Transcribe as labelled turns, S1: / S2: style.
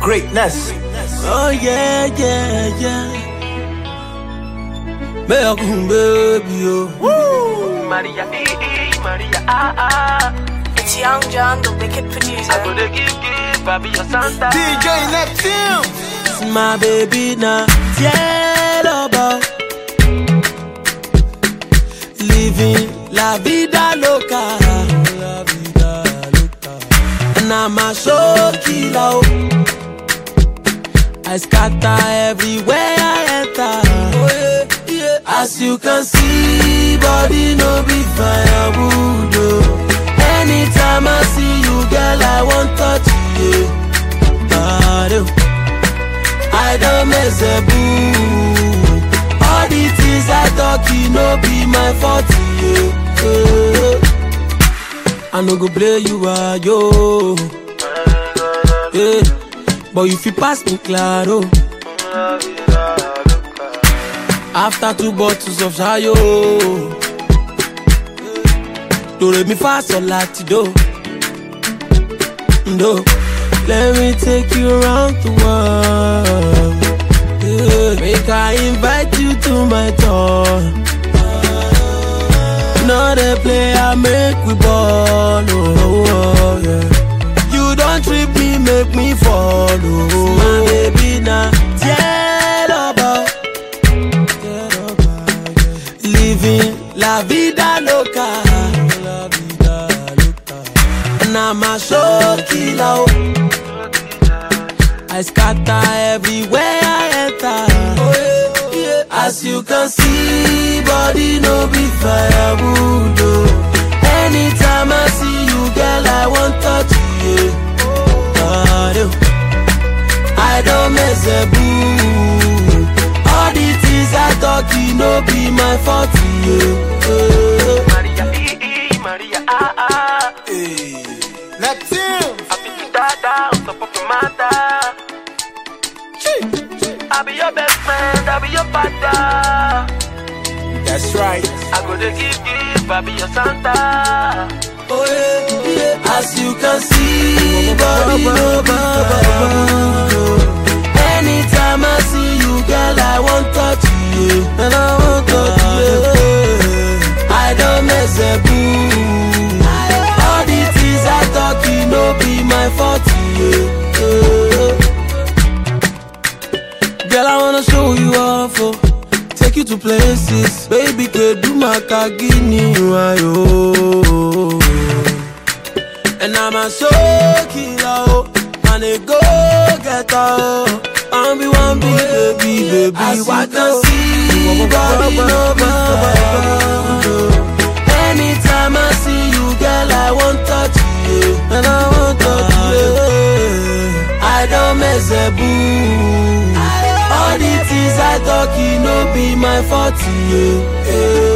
S1: greatness.
S2: Oh yeah. Baby, oh.
S3: Maria, Maria,
S4: It's Young John, the wicked producer.
S3: I gotta give, Baby, your Santa.
S1: DJ Neptune.
S2: It's my baby now. Yellow living la vida loca. And I'm a show killer. I scatter everywhere I enter. As you can see, body no be firewood. Anytime I see you, girl, I want touch you. I don't mess a boo. All the things I talk, you no be my fault. I no go play you are yo. Yeah. But if you pass me claro. After 2 bottles of Shayo, do re mi fa so lati do. Let me take you around the world. Yeah. Make I invite you to my tour. Not a play, I make we ball. Oh, yeah. You don't trip me, make me follow. My baby now, living la vida loca. And I'm a show killer. I scatter everywhere I enter. As you can see, body no be firewood. Anytime I see you, girl, I want touch you. I don't mess a boo. All the things I talk, you no be my fault.
S3: Maria,
S1: Hey. Neptune.
S3: I be the dada on top of the matter. I be your best friend, I be your father.
S1: That's right.
S3: I go to give, I be your Santa.
S2: Oh yeah. As you can see, body no be firewood. Anytime I see you, girl, I want touch you. And I want touch you. I don't mess a boo. All the things I talk, you no be my fault. Girl, I wanna show you off, oh. Take you to places, baby, could do my kagini, oh. And I'm a show killer, and a go getter. I'm be one baby. As you can see, body no be firewood. Anytime I see you, girl, I want touch you. And I want touch you. I don't mess a boo. All the things I talk, you no be my fault.